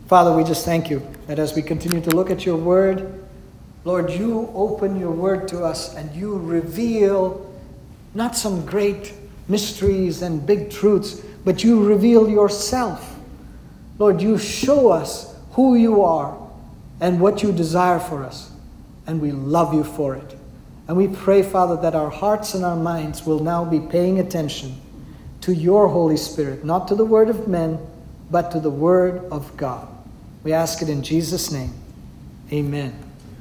Father, we just thank you that as we continue to look at your word, Lord, you open your word to us and you reveal not some great mysteries and big truths, but you reveal yourself. Lord, you show us who you are and what you desire for us, and we love you for it. And we pray, Father, that our hearts and our minds will now be paying attention to your Holy Spirit, not to the word of men, but to the word of God. We ask it in Jesus' name. Amen.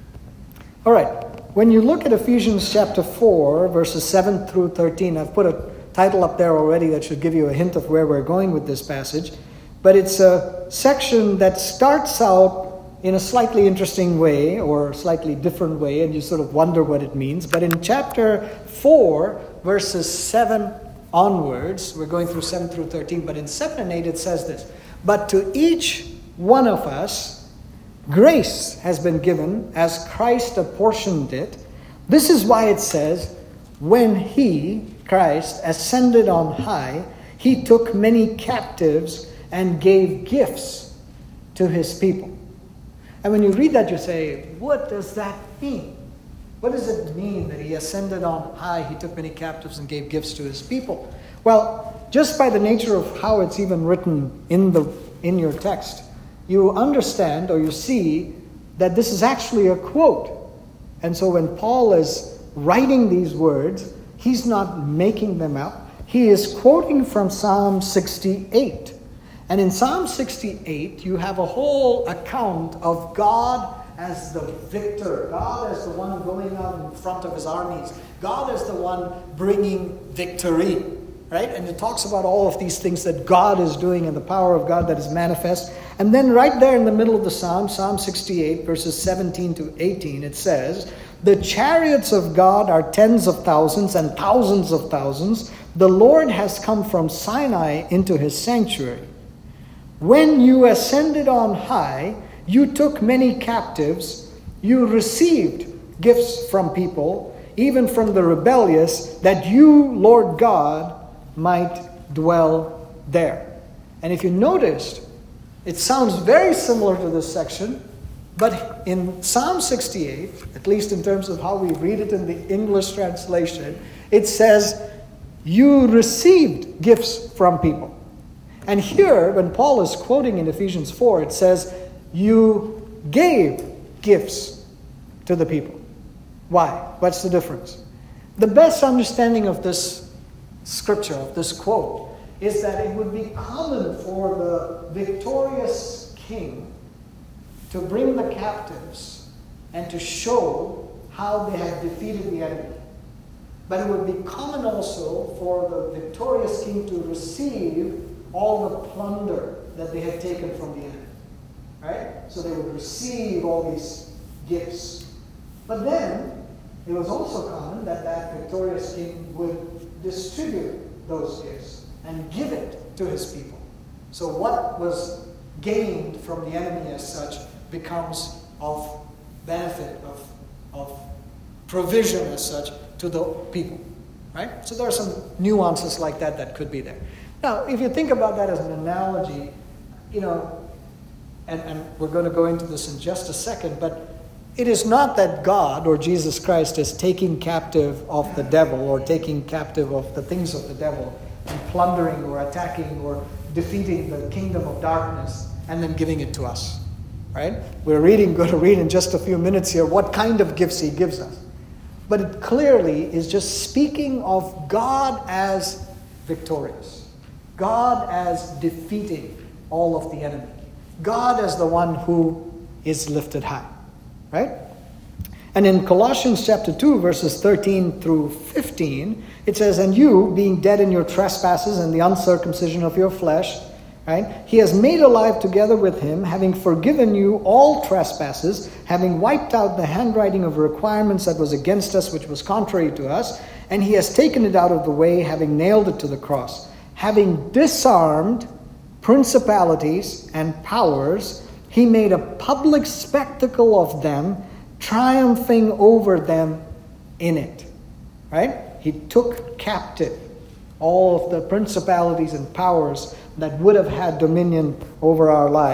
All right. When you look at Ephesians chapter 4, verses 7 through 13, I've put a title up there already that should give you a hint of where we're going with this passage. But it's a section that starts out in a slightly interesting way or slightly different way, and you sort of wonder what it means. But in chapter 4, verses 7 onwards, we're going through 7 through 13, but in 7 and 8 it says this: "But to each one of us grace has been given as Christ apportioned it. This is why it says, when he, Christ, ascended on high, he took many captives and gave gifts to his people." And when you read that, you say, what does that mean? What does it mean that he ascended on high, he took many captives and gave gifts to his people? Well, just by the nature of how it's even written in your text, you understand or you see that this is actually a quote. And so when Paul is writing these words, he's not making them up. He is quoting from Psalm 68. And in Psalm 68, you have a whole account of God as the victor, God as the one going out in front of his armies, God as the one bringing victory, right? And it talks about all of these things that God is doing and the power of God that is manifest. And then right there in the middle of the Psalm, Psalm 68, verses 17 to 18, it says, "The chariots of God are tens of thousands and thousands of thousands. The Lord has come from Sinai into his sanctuary. When you ascended on high, you took many captives. You received gifts from people, even from the rebellious, that you, Lord God, might dwell there." And if you noticed, it sounds very similar to this section, but in Psalm 68, at least in terms of how we read it in the English translation, it says, you received gifts from people. And here, when Paul is quoting in Ephesians 4, it says, you gave gifts to the people. Why? What's the difference? The best understanding of this scripture, of this quote, is that it would be common for the victorious king to bring the captives and to show how they had defeated the enemy. But it would be common also for the victorious king to receive all the plunder that they had taken from the enemy. Right? So they would receive all these gifts. But then, it was also common that that victorious king would distribute those gifts and give it to his people. So what was gained from the enemy as such becomes of benefit, of provision as such to the people. Right? So there are some nuances like that that could be there. Now, if you think about that as an analogy, and we're going to go into this in just a second, but it is not that God or Jesus Christ is taking captive of the devil or taking captive of the things of the devil and plundering or attacking or defeating the kingdom of darkness and then giving it to us, right? We're going to read in just a few minutes here what kind of gifts he gives us. But it clearly is just speaking of God as victorious, God as defeating all of the enemy, God as the one who is lifted high, right? And in Colossians chapter 2, verses 13 through 15, it says, "And you, being dead in your trespasses and the uncircumcision of your flesh," right? "He has made alive together with him, having forgiven you all trespasses, having wiped out the handwriting of requirements that was against us, which was contrary to us, and he has taken it out of the way, having nailed it to the cross. Having disarmed principalities and powers, he made a public spectacle of them, triumphing over them in it." Right? He took captive all of the principalities and powers that would have had dominion over our lives,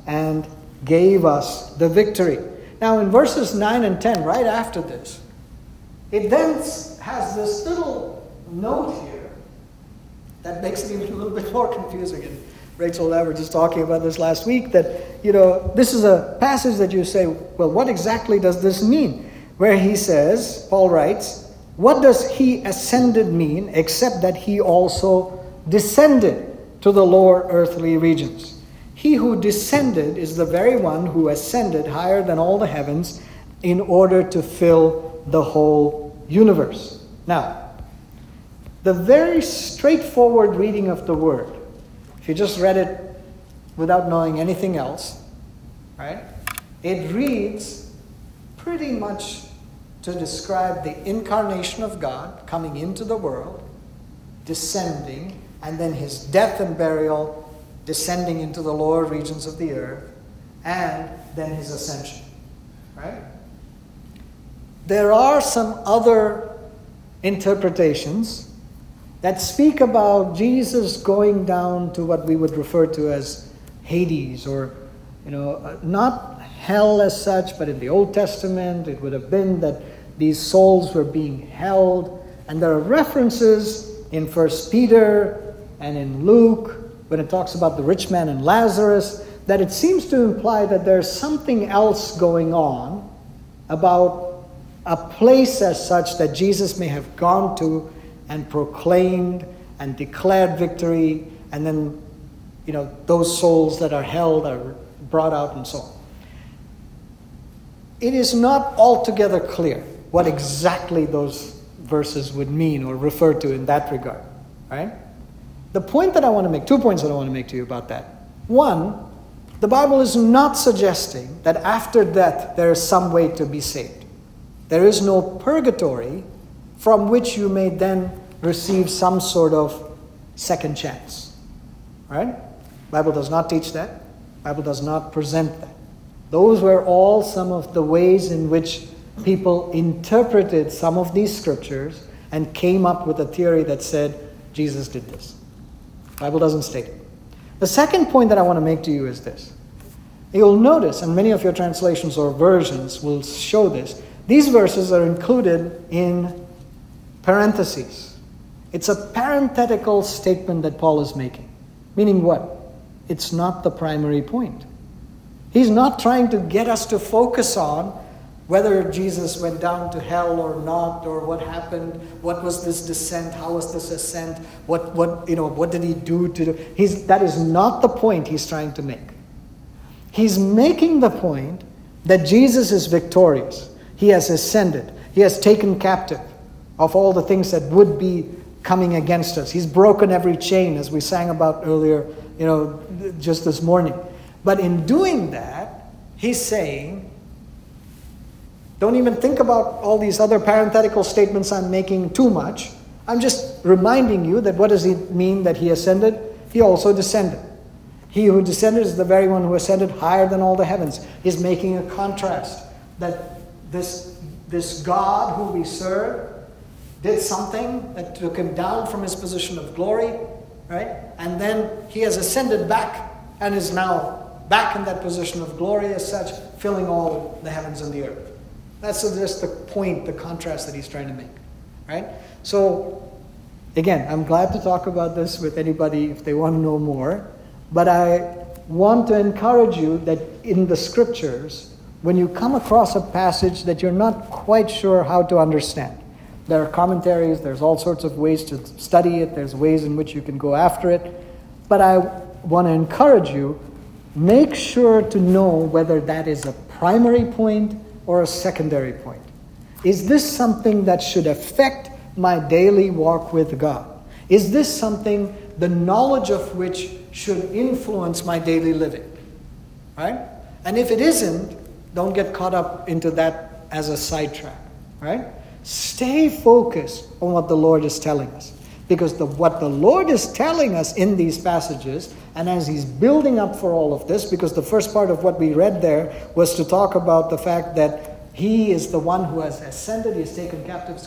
and gave us the victory. Now in verses 9 and 10, right after this, it then has this little note here that makes it even a little bit more confusing. And Rachel and I were just talking about this last week, that, this is a passage that you say, well, what exactly does this mean? Where he says, Paul writes, what does he ascended mean except that he also descended to the lower earthly regions? He who descended is the very one who ascended higher than all the heavens in order to fill the whole universe. Now, the very straightforward reading of the word, if you just read it without knowing anything else, right? It reads pretty much to describe the incarnation of God coming into the world, descending, and then his death and burial, descending into the lower regions of the earth, and then his ascension. Right? There are some other interpretations that speak about Jesus going down to what we would refer to as Hades, or not hell as such, but in the Old Testament it would have been that these souls were being held. And there are references in 1 Peter and in Luke, when it talks about the rich man and Lazarus, that it seems to imply that there's something else going on about a place as such that Jesus may have gone to and proclaimed and declared victory, and then, those souls that are held are brought out and so on. It is not altogether clear what exactly those verses would mean or refer to in that regard, right? The point that I want to make, 2 points that I want to make to you about that. One, the Bible is not suggesting that after death there is some way to be saved. There is no purgatory from which you may then receive some sort of second chance. Right? The Bible does not teach that. The Bible does not present that. Those were all some of the ways in which people interpreted some of these scriptures and came up with a theory that said Jesus did this. The Bible doesn't state it. The second point that I want to make to you is this. You'll notice, and many of your translations or versions will show this, these verses are included in parentheses. It's a parenthetical statement that Paul is making. Meaning what? It's not the primary point. He's not trying to get us to focus on whether Jesus went down to hell or not, or what happened, what was this descent, how was this ascent, what did he do to do? That is not the point he's trying to make. He's making the point that Jesus is victorious. He has ascended. He has taken captive of all the things that would be coming against us. He's broken every chain, as we sang about earlier, just this morning. But in doing that, he's saying, don't even think about all these other parenthetical statements I'm making too much. I'm just reminding you that what does it mean that he ascended? He also descended. He who descended is the very one who ascended higher than all the heavens. He's making a contrast that this God who we serve did something that took him down from his position of glory, right? And then he has ascended back and is now back in that position of glory as such, filling all the heavens and the earth. That's just the point, the contrast that he's trying to make, right? So, again, I'm glad to talk about this with anybody if they want to know more. But I want to encourage you that in the scriptures, when you come across a passage that you're not quite sure how to understand, there are commentaries, there's all sorts of ways to study it, there's ways in which you can go after it. But I want to encourage you, make sure to know whether that is a primary point or a secondary point. Is this something that should affect my daily walk with God? Is this something, the knowledge of which should influence my daily living? Right? And if it isn't, don't get caught up into that as a sidetrack. Right? Stay focused on what the Lord is telling us. Because what the Lord is telling us in these passages, and as he's building up for all of this, because the first part of what we read there was to talk about the fact that he is the one who has ascended, he has taken captives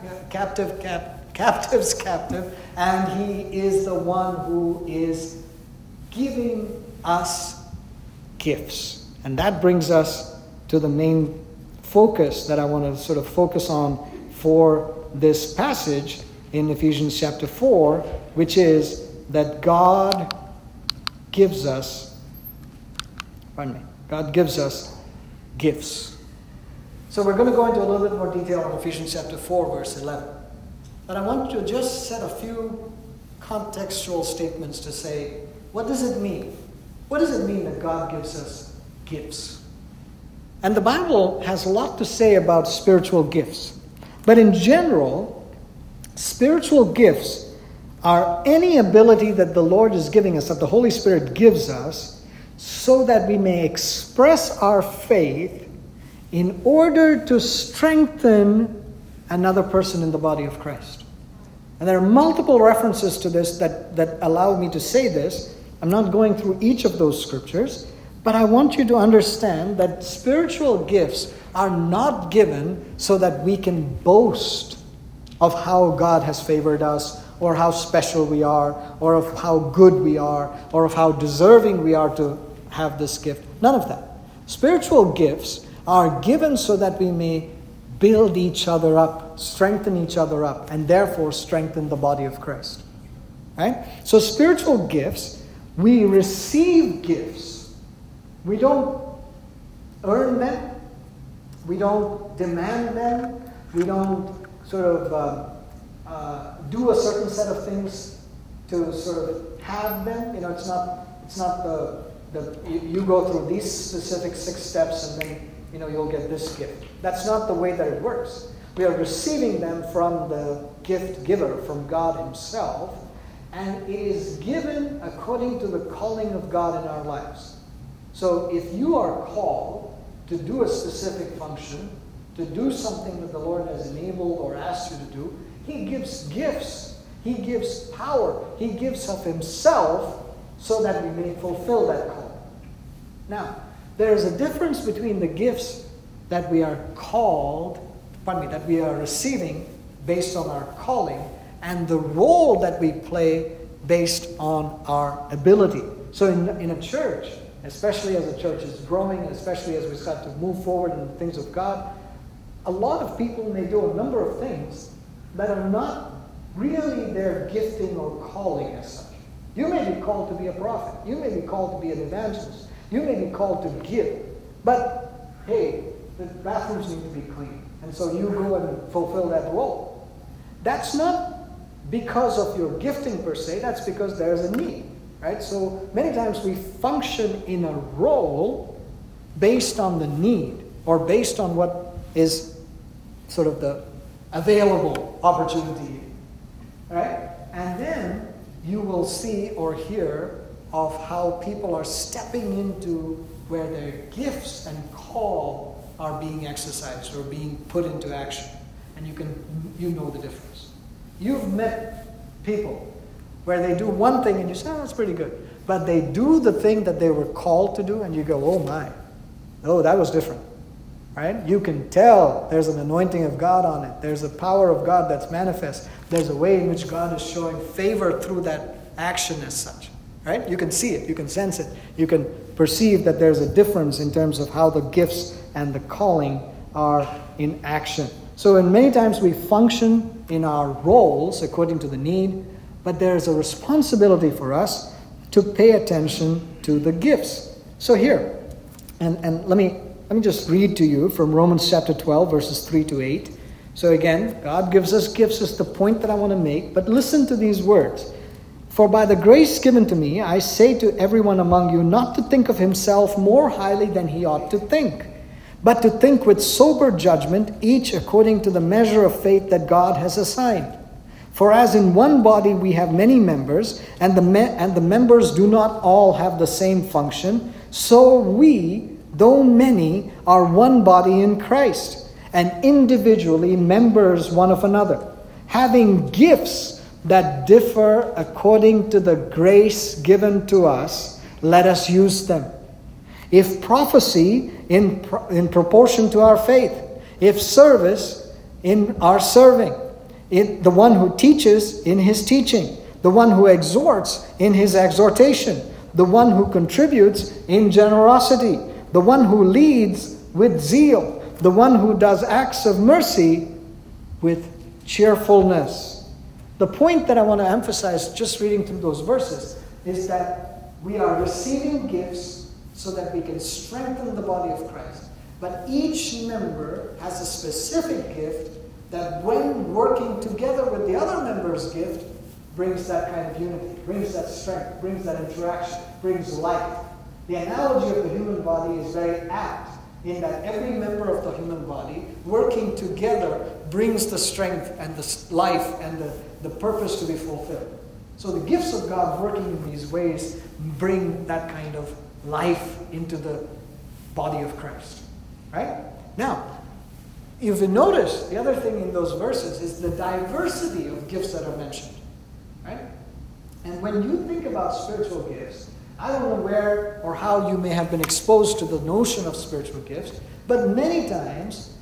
captive, and he is the one who is giving us gifts. And that brings us to the main focus that I want to sort of focus on for this passage in Ephesians chapter 4, which is that God gives us gifts. So we're going to go into a little bit more detail on Ephesians chapter 4, verse 11. But I want to just set a few contextual statements to say, what does it mean? What does it mean that God gives us gifts? And the Bible has a lot to say about spiritual gifts. But in general, spiritual gifts are any ability that the Lord is giving us, that the Holy Spirit gives us, so that we may express our faith in order to strengthen another person in the body of Christ. And there are multiple references to this that allow me to say this. I'm not going through each of those scriptures, but I want you to understand that spiritual gifts are not given so that we can boast of how God has favored us, or how special we are, or of how good we are, or of how deserving we are to have this gift. None of that. Spiritual gifts are given so that we may build each other up, strengthen each other up, and therefore strengthen the body of Christ. Right? So spiritual gifts, we receive gifts. We don't earn them. We don't demand them. We don't sort of do a certain set of things to sort of have them. It's not you go through these specific 6 steps and then you'll get this gift. That's not the way that it works. We are receiving them from the gift giver, from God Himself, and it is given according to the calling of God in our lives. So if you are called to do a specific function, to do something that the Lord has enabled or asked you to do, He gives gifts. He gives power. He gives of Himself so that we may fulfill that call. Now, there is a difference between the gifts that we are that we are receiving based on our calling, and the role that we play based on our ability. So in a church, especially as a church is growing, especially as we start to move forward in the things of God, a lot of people may do a number of things that are not really their gifting or calling as such. You may be called to be a prophet. You may be called to be an evangelist. You may be called to give. But, hey, the bathrooms need to be clean. And so you go and fulfill that role. That's not because of your gifting per se. That's because there's a need. Right? So many times we function in a role based on the need, or based on what is sort of the available opportunity. Right? And then you will see or hear of how people are stepping into where their gifts and call are being exercised or being put into action. And you know the difference. You've met people where they do one thing and you say, oh, that's pretty good. But they do the thing that they were called to do and you go, oh my, oh, that was different. Right? You can tell there's an anointing of God on it. There's a power of God that's manifest. There's a way in which God is showing favor through that action as such. Right? You can see it. You can sense it. You can perceive that there's a difference in terms of how the gifts and the calling are in action. So in many times we function in our roles according to the need, but there's a responsibility for us to pay attention to the gifts. So here, and let me just read to you from Romans chapter 12, verses 3 to 8. So again, God gives us gifts is the point that I want to make, but listen to these words. For by the grace given to me, I say to everyone among you not to think of himself more highly than he ought to think, but to think with sober judgment, each according to the measure of faith that God has assigned. For as in one body we have many members, and the members do not all have the same function, so we, though many, are one body in Christ, and individually members one of another, having gifts that differ according to the grace given to us, let us use them. If prophecy, in proportion to our faith. If service, in our serving. In the one who teaches, in his teaching. The one who exhorts, in his exhortation. the one who contributes in generosity, the one who leads with zeal, the one who does acts of mercy with cheerfulness. The point that I want to emphasize just reading through those verses is that we are receiving gifts so that we can strengthen the body of Christ. But each member has a specific gift that when working together with the other member's gift brings that kind of unity, brings that strength, brings that interaction, brings life. The analogy of the human body is very apt in that every member of the human body working together brings the strength and the life and the purpose to be fulfilled. So the gifts of God working in these ways bring that kind of life into the body of Christ. Right? Now, if you notice, the other thing in those verses is the diversity of gifts that are mentioned. Right? And when you think about spiritual gifts, I don't know where or how you may have been exposed to the notion of spiritual gifts, but many times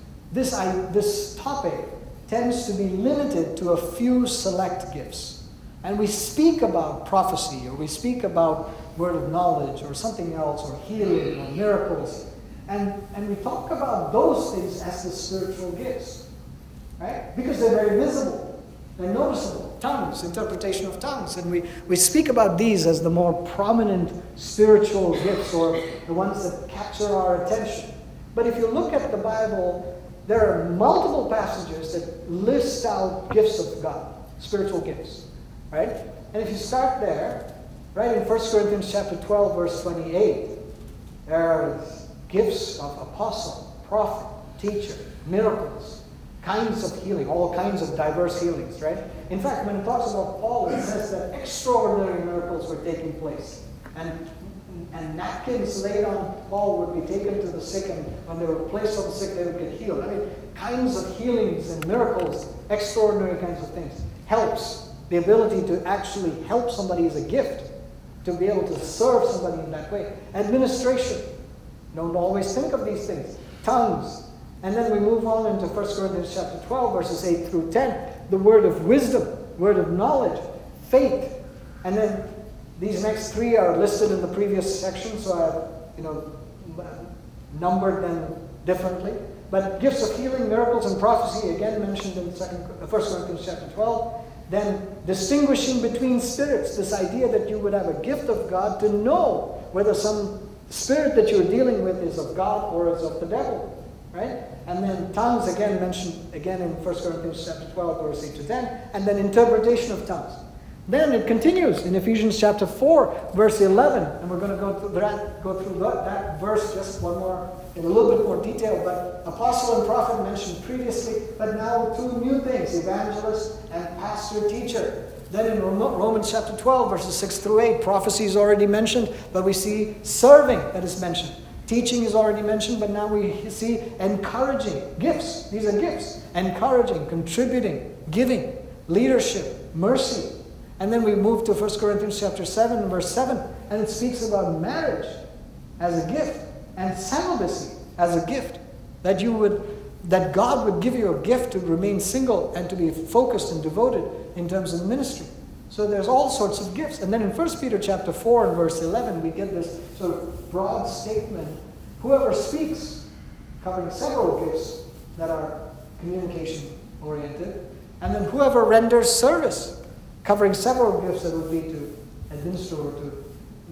this topic tends to be limited to a few select gifts. And we speak about prophecy, or we speak about word of knowledge, or something else, or healing, or miracles. And we talk about those things as the spiritual gifts. Right? Because they're very visible. They're noticeable. Tongues, interpretation of tongues. And we speak about these as the more prominent spiritual gifts, or the ones that capture our attention. But if you look at the Bible, there are multiple passages that list out gifts of God, spiritual gifts. Right? And if you start there, right, in 1 Corinthians chapter 12, verse 28, there are gifts of apostle, prophet, teacher, miracles, kinds of healing, all kinds of diverse healings, right? In fact, when it talks about Paul, it says that extraordinary miracles were taking place. And napkins laid on Paul would be taken to the sick, and when they were placed on the sick, they would get healed. I mean, kinds of healings and miracles, extraordinary kinds of things. Helps. The ability to actually help somebody is a gift. To be able to serve somebody in that way. Administration. Don't always think of these things. Tongues. And then we move on into 1 Corinthians chapter 12, verses 8 through 10. The word of wisdom, word of knowledge, faith. And then these next three are listed in the previous section, so I've numbered them differently. But gifts of healing, miracles, and prophecy, again mentioned in 1 Corinthians chapter 12. Then distinguishing between spirits, this idea that you would have a gift of God to know whether some spirit that you're dealing with is of God or is of the devil. Right? And then tongues, again mentioned again in 1 Corinthians chapter 12, verse 8 to 10. And then interpretation of tongues. Then it continues in Ephesians chapter 4, verse 11. And we're going to go through that verse just one more, in a little bit more detail. But apostle and prophet mentioned previously, but now two new things, evangelist and pastor teacher. Then in Romans chapter 12, verses 6 through 8, prophecy is already mentioned, but we see serving that is mentioned. Teaching is already mentioned, but now we see encouraging. Gifts. These are gifts. Encouraging, contributing, giving, leadership, mercy. And then we move to 1 Corinthians chapter 7, verse 7, and it speaks about marriage as a gift and celibacy as a gift. That God would give you a gift to remain single and to be focused and devoted in terms of ministry. So there's all sorts of gifts. And then in 1 Peter chapter 4 and verse 11, we get this sort of broad statement. Whoever speaks, covering several gifts that are communication oriented. And then whoever renders service, covering several gifts that would be to administer or to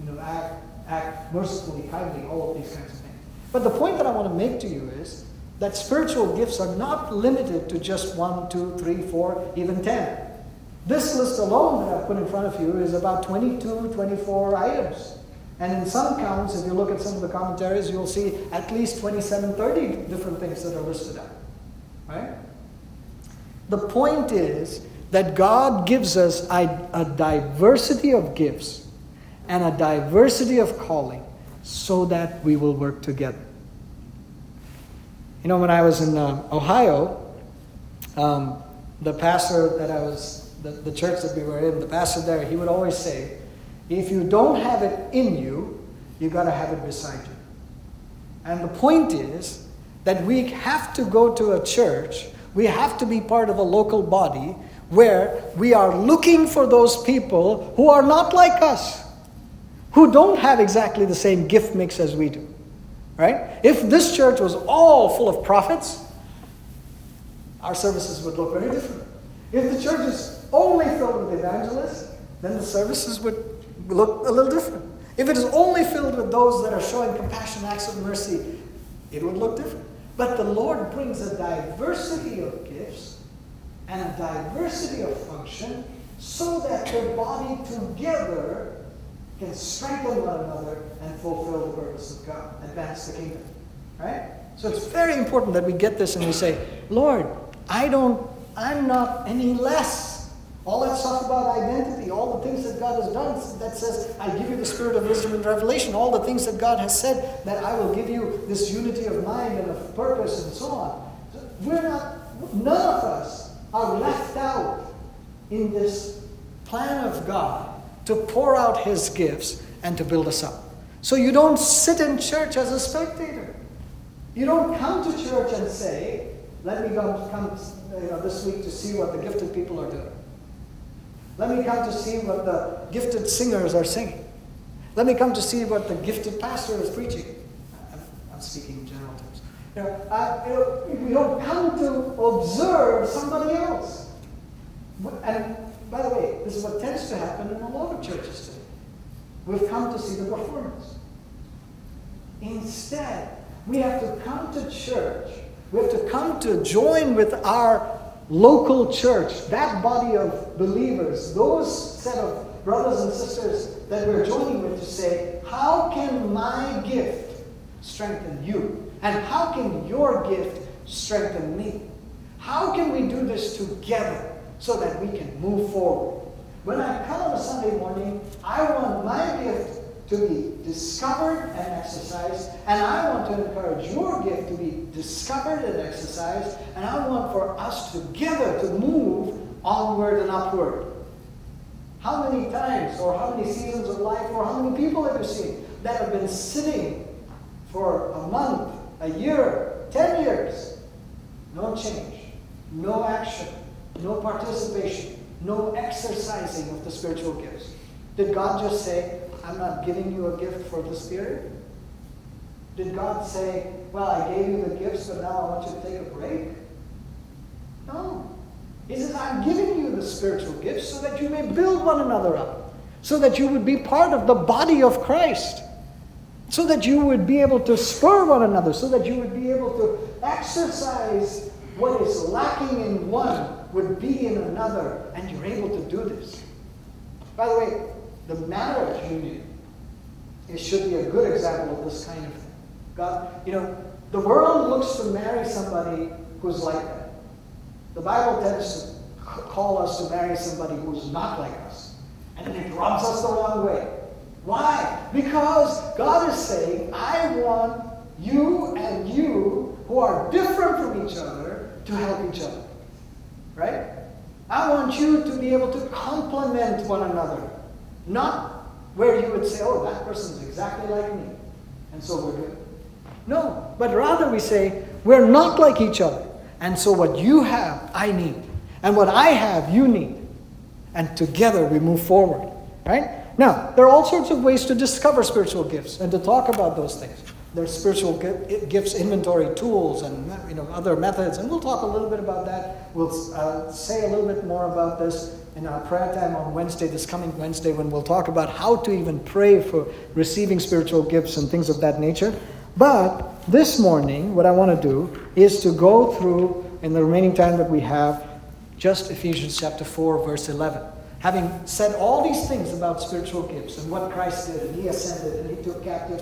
act mercifully, kindly, all of these kinds of things. But the point that I want to make to you is that spiritual gifts are not limited to just 1, 2, 3, 4, even 10. This list alone that I've put in front of you is about 22, 24 items. And in some counts, if you look at some of the commentaries, you'll see at least 27, 30 different things that are listed out. Right? The point is that God gives us a diversity of gifts and a diversity of calling so that we will work together. You know, when I was in Ohio, the pastor that I was, the church that we were in, the pastor there, he would always say, if you don't have it in you, you got to have it beside you. And the point is that we have to go to a church, we have to be part of a local body where we are looking for those people who are not like us, who don't have exactly the same gift mix as we do. Right? If this church was all full of prophets, our services would look very different. If the church is only filled with evangelists, then the services would look a little different. If it is only filled with those that are showing compassion, acts of mercy, it would look different. But the Lord brings a diversity of gifts and a diversity of function so that the body together can strengthen one another and fulfill the purpose of God, advance the kingdom. Right? So it's very important that we get this and we say, Lord, I'm not any less. All that stuff about identity, all the things that God has done that says, I give you the spirit of wisdom and revelation, all the things that God has said, that I will give you this unity of mind and of purpose and so on. None of us are left out in this plan of God to pour out His gifts and to build us up. So you don't sit in church as a spectator. You don't come to church and say, let me come this week to see what the gifted people are doing. Let me come to see what the gifted singers are singing. Let me come to see what the gifted pastor is preaching. I'm speaking in general terms. We don't come to observe somebody else. And by the way, this is what tends to happen in a lot of churches today. We've come to see the performance. Instead, we have to come to church. We have to come to join with our local church, that body of believers, those set of brothers and sisters that we're joining with, to say, how can my gift strengthen you? And how can your gift strengthen me? How can we do this together so that we can move forward? When I come on a Sunday morning, I want my gift to be discovered and exercised, and I want to encourage your gift to be discovered and exercised, and I want for us together to move onward and upward. How many times, or how many seasons of life, or how many people have you seen that have been sitting for a month, a year, 10 years? No change, no action, no participation, no exercising of the spiritual gifts. Did God just say, I'm not giving you a gift for the Spirit? Did God say, well, I gave you the gifts, but now I want you to take a break? No. He says, I'm giving you the spiritual gifts so that you may build one another up, so that you would be part of the body of Christ, so that you would be able to spur one another, so that you would be able to exercise what is lacking in one would be in another, and you're able to do this. By the way, the marriage union, it should be a good example of this kind of thing. God, the world looks to marry somebody who's like that. The Bible tends to call us to marry somebody who's not like us. And it rubs us the wrong way. Why? Because God is saying, I want you and you, who are different from each other, to help each other. Right? I want you to be able to complement one another. Not where you would say, oh, that person's exactly like me, and so we're good. No, but rather we say, we're not like each other. And so what you have, I need. And what I have, you need. And together we move forward. Right? Now, there are all sorts of ways to discover spiritual gifts and to talk about those things. There's spiritual gifts inventory tools and other methods. And we'll talk a little bit about that. We'll say a little bit more about this in our prayer time on Wednesday, this coming Wednesday, when we'll talk about how to even pray for receiving spiritual gifts and things of that nature. But this morning, what I want to do is to go through, in the remaining time that we have, just Ephesians chapter 4, verse 11. Having said all these things about spiritual gifts and what Christ did, and He ascended, and He took captives,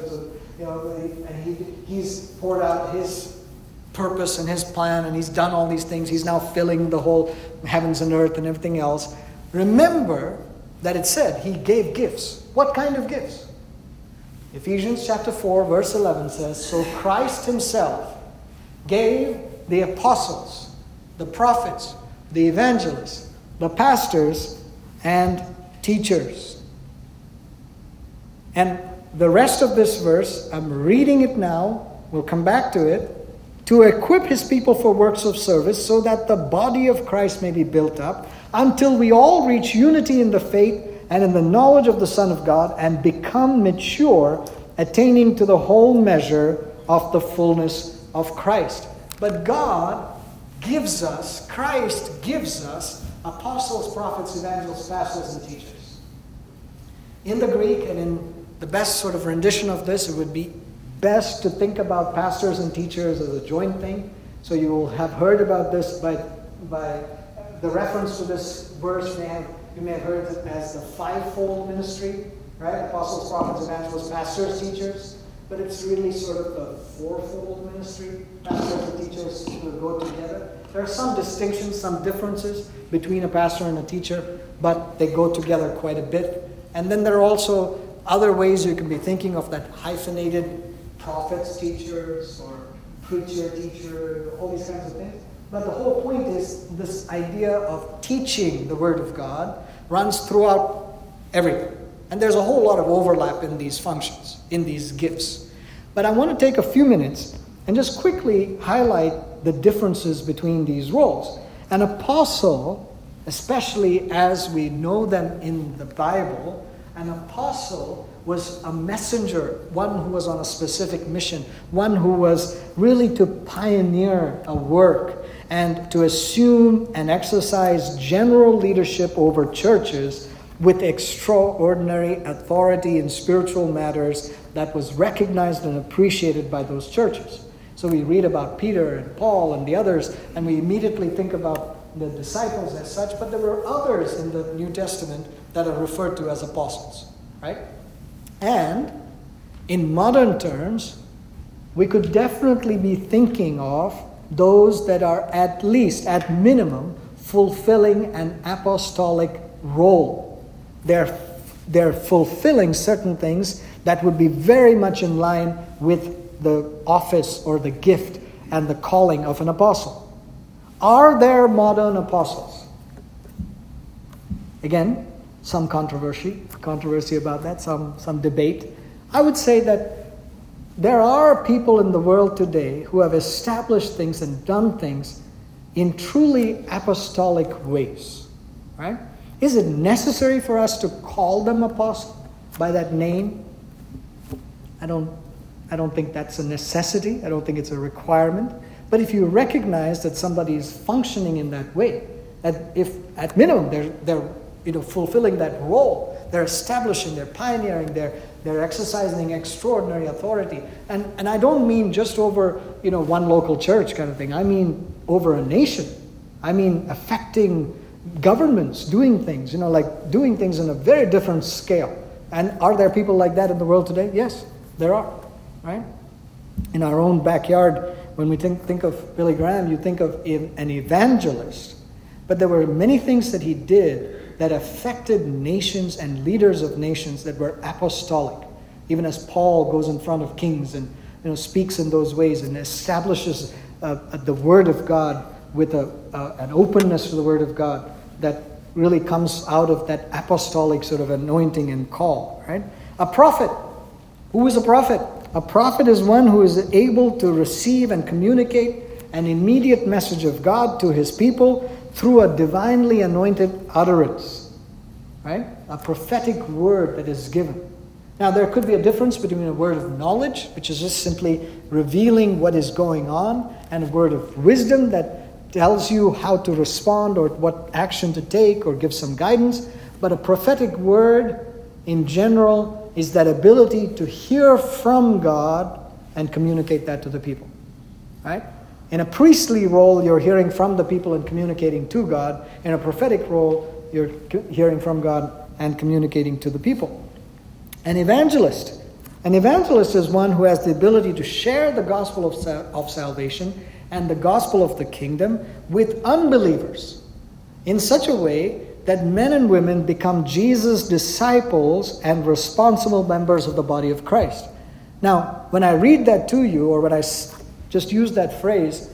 and He's poured out His purpose and His plan, and He's done all these things. He's now filling the whole heavens and earth and everything else. Remember that it said He gave gifts. What kind of gifts? Ephesians chapter 4, verse 11 says, so Christ Himself gave the apostles, the prophets, the evangelists, the pastors, and teachers. And the rest of this verse, I'm reading it now, we'll come back to it, to equip His people for works of service so that the body of Christ may be built up until we all reach unity in the faith and in the knowledge of the Son of God, and become mature, attaining to the whole measure of the fullness of Christ. But God gives us, Christ gives us apostles, prophets, evangelists, pastors, and teachers. In the Greek, and in the best sort of rendition of this, it would be best to think about pastors and teachers as a joint thing. So you will have heard about this by the reference to this verse. You may have heard it as the fivefold ministry, right? Apostles, prophets, evangelists, pastors, teachers. But it's really sort of the fourfold ministry. Pastors and teachers will go together. There are some distinctions, some differences between a pastor and a teacher, but they go together quite a bit. And then there are also other ways you can be thinking of that hyphenated prophets, teachers, or preacher, teacher, all these kinds of things. But the whole point is this idea of teaching the Word of God runs throughout everything. And there's a whole lot of overlap in these functions, in these gifts. But I want to take a few minutes and just quickly highlight the differences between these roles. An apostle, especially as we know them in the Bible, an apostle was a messenger, one who was on a specific mission, one who was really to pioneer a work and to assume and exercise general leadership over churches with extraordinary authority in spiritual matters that was recognized and appreciated by those churches. So we read about Peter and Paul and the others, and we immediately think about the disciples as such, but there were others in the New Testament that are referred to as apostles, right? And in modern terms, we could definitely be thinking of those that are at least, at minimum, fulfilling an apostolic role. They're fulfilling certain things that would be very much in line with the office or the gift and the calling of an apostle. Are there modern apostles? Again, some controversy about that, some debate. I would say that there are people in the world today who have established things and done things in truly apostolic ways, right? Is it necessary for us to call them apostle by that name? I don't think that's a necessity. I don't think it's a requirement. But if you recognize that somebody is functioning in that way, that if at minimum they're fulfilling that role, they're establishing, they're pioneering, they're exercising extraordinary authority. And I don't mean just over one local church kind of thing. I mean over a nation. I mean affecting governments, doing things, like doing things in a very different scale. And are there people like that in the world today? Yes, there are, right? In our own backyard, when we think of Billy Graham, you think of an evangelist. But there were many things that he did that affected nations and leaders of nations that were apostolic. Even as Paul goes in front of kings and speaks in those ways and establishes the Word of God with an openness to the Word of God that really comes out of that apostolic sort of anointing and call, right? A prophet. Who is a prophet? A prophet is one who is able to receive and communicate an immediate message of God to his people through a divinely anointed utterance, right? A prophetic word that is given. Now, there could be a difference between a word of knowledge, which is just simply revealing what is going on, and a word of wisdom that tells you how to respond or what action to take or give some guidance. But a prophetic word, in general, is that ability to hear from God and communicate that to the people, right? In a priestly role, you're hearing from the people and communicating to God. In a prophetic role, you're hearing from God and communicating to the people. An evangelist. An evangelist is one who has the ability to share the gospel of salvation and the gospel of the kingdom with unbelievers in such a way that men and women become Jesus' disciples and responsible members of the body of Christ. Now, when I read that to you, or when I just use that phrase,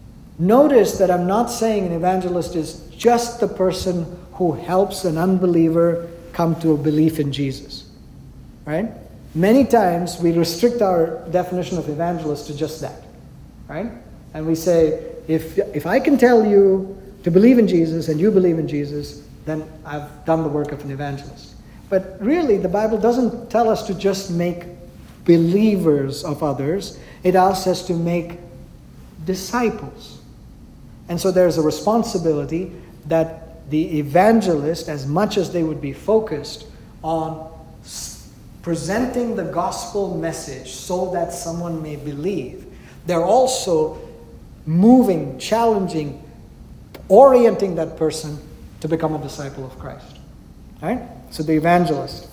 notice that I'm not saying an evangelist is just the person who helps an unbeliever come to a belief in Jesus, right? Many times we restrict our definition of evangelist to just that, right? And we say, if I can tell you to believe in Jesus and you believe in Jesus, then I've done the work of an evangelist. But really, the Bible doesn't tell us to just make believers of others. It asks us to make disciples. And so there's a responsibility that the evangelist, as much as they would be focused on presenting the gospel message so that someone may believe, they're also moving, challenging, orienting that person to become a disciple of Christ. Right? So the evangelist.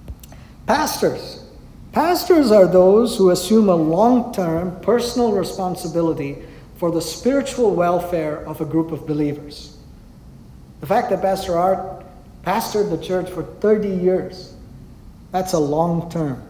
Pastors. Pastors are those who assume a long-term personal responsibility for the spiritual welfare of a group of believers. The fact that Pastor Art pastored the church for 30 years, that's a long term.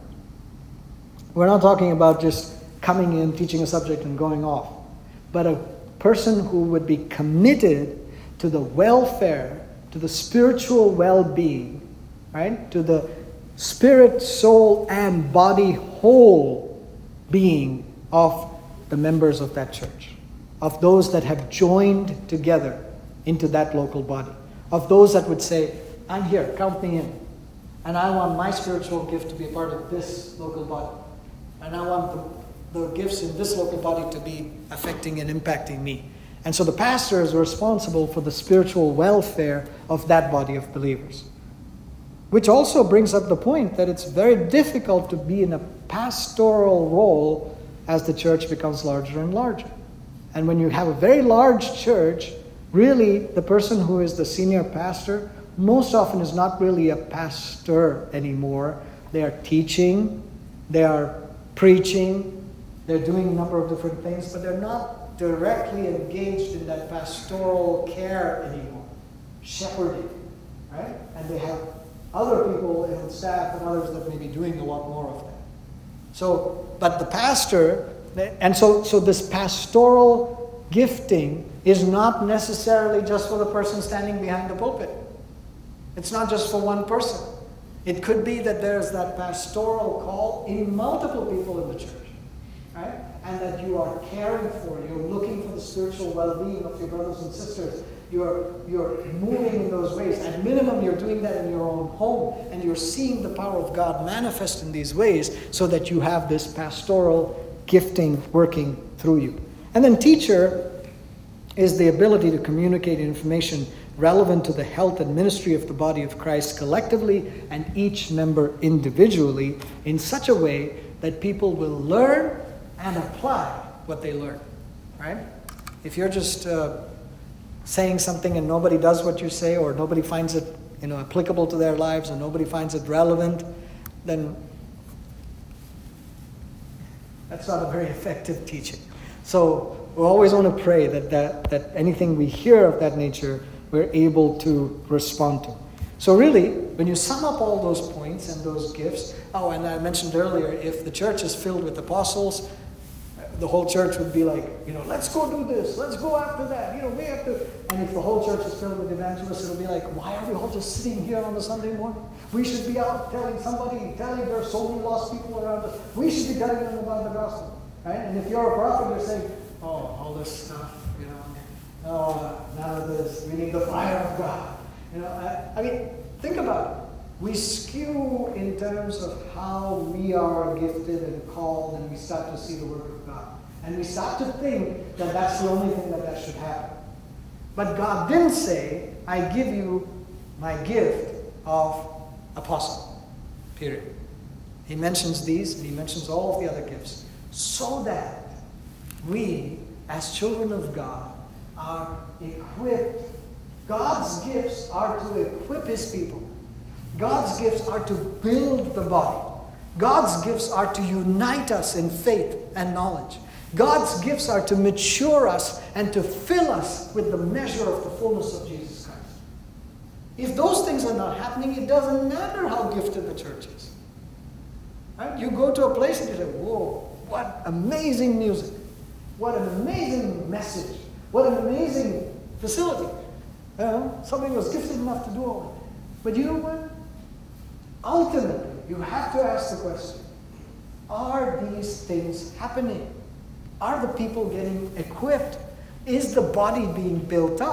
We're not talking about just coming in, teaching a subject, and going off. But a person who would be committed to the welfare, to the spiritual well-being, right? To the spirit, soul, and body whole being of the members of that church, of those that have joined together into that local body, of those that would say, I'm here, count me in, and I want my spiritual gift to be a part of this local body, and I want the gifts in this local body to be affecting and impacting me. And so the pastor is responsible for the spiritual welfare of that body of believers. Which also brings up the point that it's very difficult to be in a pastoral role as the church becomes larger and larger. And when you have a very large church, really the person who is the senior pastor most often is not really a pastor anymore. They are teaching, they are preaching, they're doing a number of different things, but they're not directly engaged in that pastoral care anymore, shepherding, right? And they have other people in staff and others that may be doing a lot more of that. So, but the pastor, and so this pastoral gifting is not necessarily just for the person standing behind the pulpit. It's not just for one person. It could be that there's that pastoral call in multiple people in the church, right? And that you are caring for, you're looking for the spiritual well-being of your brothers and sisters. You're moving in those ways. At minimum, you're doing that in your own home, and you're seeing the power of God manifest in these ways so that you have this pastoral gifting working through you. And then teacher is the ability to communicate information relevant to the health and ministry of the body of Christ collectively and each member individually in such a way that people will learn and apply what they learn, right? If you're just saying something and nobody does what you say, or nobody finds it, applicable to their lives, or nobody finds it relevant, then that's not a very effective teaching. So we always want to pray that anything we hear of that nature, we're able to respond to. So really, when you sum up all those points and those gifts, and I mentioned earlier, if the church is filled with apostles, the whole church would be like, let's go do this, let's go after that, we have to. And if the whole church is filled with evangelists, it'll be like, why are we all just sitting here on a Sunday morning? We should be out telling there are so many lost people around us. We should be telling them about the gospel, right? And if you're a prophet, you're saying, all this stuff, none of this. We need the fire of God. I mean, think about it. We skew in terms of how we are gifted and called, and we start to see the work of God. And we start to think that that's the only thing that should happen. But God didn't say, I give you my gift of apostle. Period. He mentions these, and he mentions all of the other gifts, so that we, as children of God, are equipped. God's gifts are to equip his people. God's gifts are to build the body. God's gifts are to unite us in faith and knowledge. God's gifts are to mature us and to fill us with the measure of the fullness of Jesus Christ. If those things are not happening, it doesn't matter how gifted the church is. Right? You go to a place and you say, whoa, what amazing music. What an amazing message. What an amazing facility. Somebody was gifted enough to do all that. But you know what? Ultimately, you have to ask the question, are these things happening? Are the people getting equipped? Is the body being built up?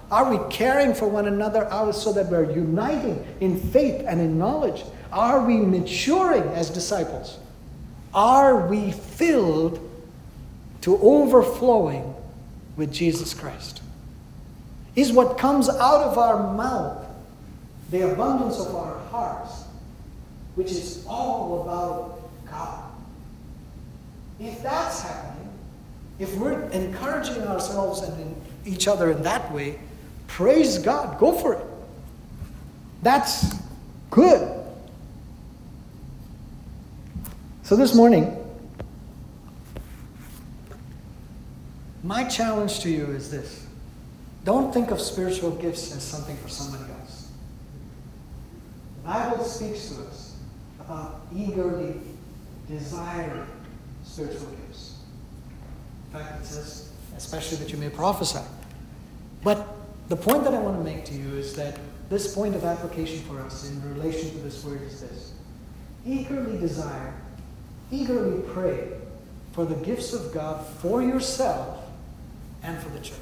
Are we caring for one another so that we're uniting in faith and in knowledge? Are we maturing as disciples? Are we filled to overflowing with Jesus Christ? Is what comes out of our mouth the abundance of our hearts, which is all about God? If that's happening, if we're encouraging ourselves and each other in that way, praise God. Go for it. That's good. So this morning, my challenge to you is this. Don't think of spiritual gifts as something for somebody else. The Bible speaks to us about eagerly desiring spiritual gifts. In fact, it says, especially that you may prophesy. But the point that I want to make to you is that this point of application for us in relation to this word is this. Eagerly desire, eagerly pray for the gifts of God for yourself and for the church.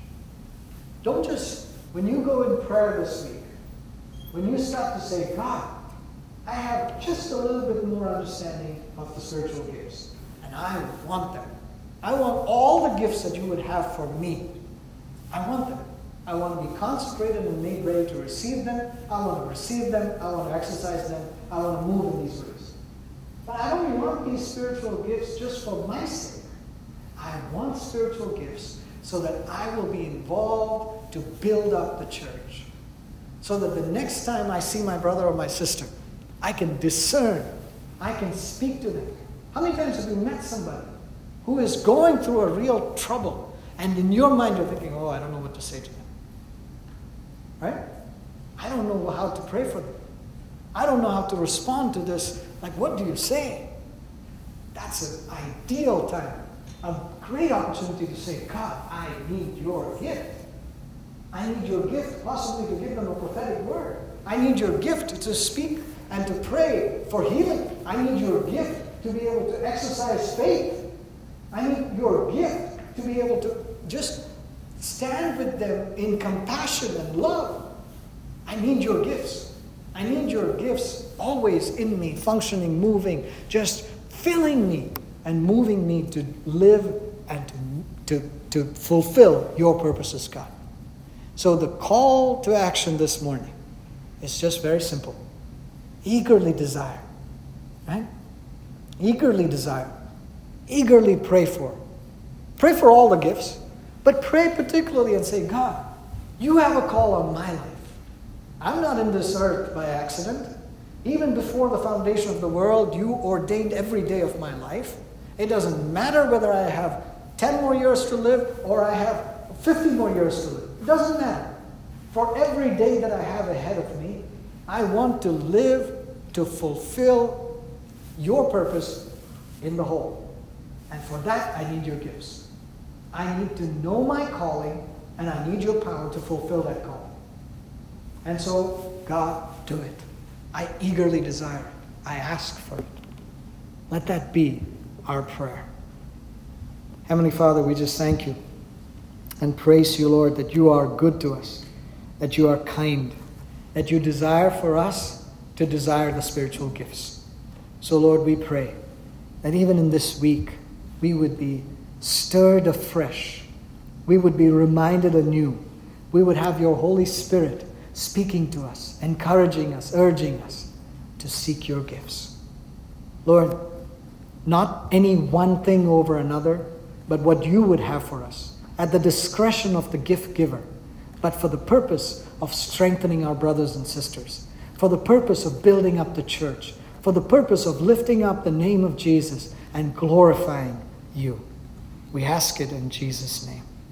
Don't just, when you go in prayer this week, when you start to say, God, I have just a little bit more understanding of the spiritual gifts, and I want them. I want all the gifts that you would have for me. I want them. I want to be consecrated and made ready to receive them. I want to receive them. I want to exercise them. I want to move in these ways. But I don't want these spiritual gifts just for my sake. I want spiritual gifts so that I will be involved to build up the church. So that the next time I see my brother or my sister, I can discern. I can speak to them. How many times have you met somebody who is going through a real trouble, and in your mind you're thinking, oh, I don't know what to say to them. Right? I don't know how to pray for them. I don't know how to respond to this. Like, what do you say? That's an ideal time. A great opportunity to say, God, I need your gift. I need your gift, possibly to give them a prophetic word. I need your gift to speak and to pray for healing. I need your gift to be able to exercise faith. I need your gift to be able to just stand with them in compassion and love. I need your gifts. I need your gifts always in me, functioning, moving, just filling me and moving me to live and to fulfill your purposes, God. So the call to action this morning is just very simple. Eagerly desire. Right? Eagerly desire. Eagerly pray for. Pray for all the gifts, but pray particularly and say, God, you have a call on my life. I'm not in this earth by accident. Even before the foundation of the world, you ordained every day of my life. It doesn't matter whether I have 10 more years to live or I have 50 more years to live. It doesn't matter. For every day that I have ahead of me, I want to live to fulfill your purpose in the whole. And for that, I need your gifts. I need to know my calling, and I need your power to fulfill that calling. And so, God, do it. I eagerly desire it. I ask for it. Let that be our prayer. Heavenly Father, we just thank you and praise you, Lord, that you are good to us, that you are kind, that you desire for us to desire the spiritual gifts. So, Lord, we pray that even in this week, we would be stirred afresh. We would be reminded anew. We would have your Holy Spirit speaking to us, encouraging us, urging us to seek your gifts. Lord, not any one thing over another, but what you would have for us at the discretion of the gift giver, but for the purpose of strengthening our brothers and sisters, for the purpose of building up the church, for the purpose of lifting up the name of Jesus and glorifying you. We ask it in Jesus' name.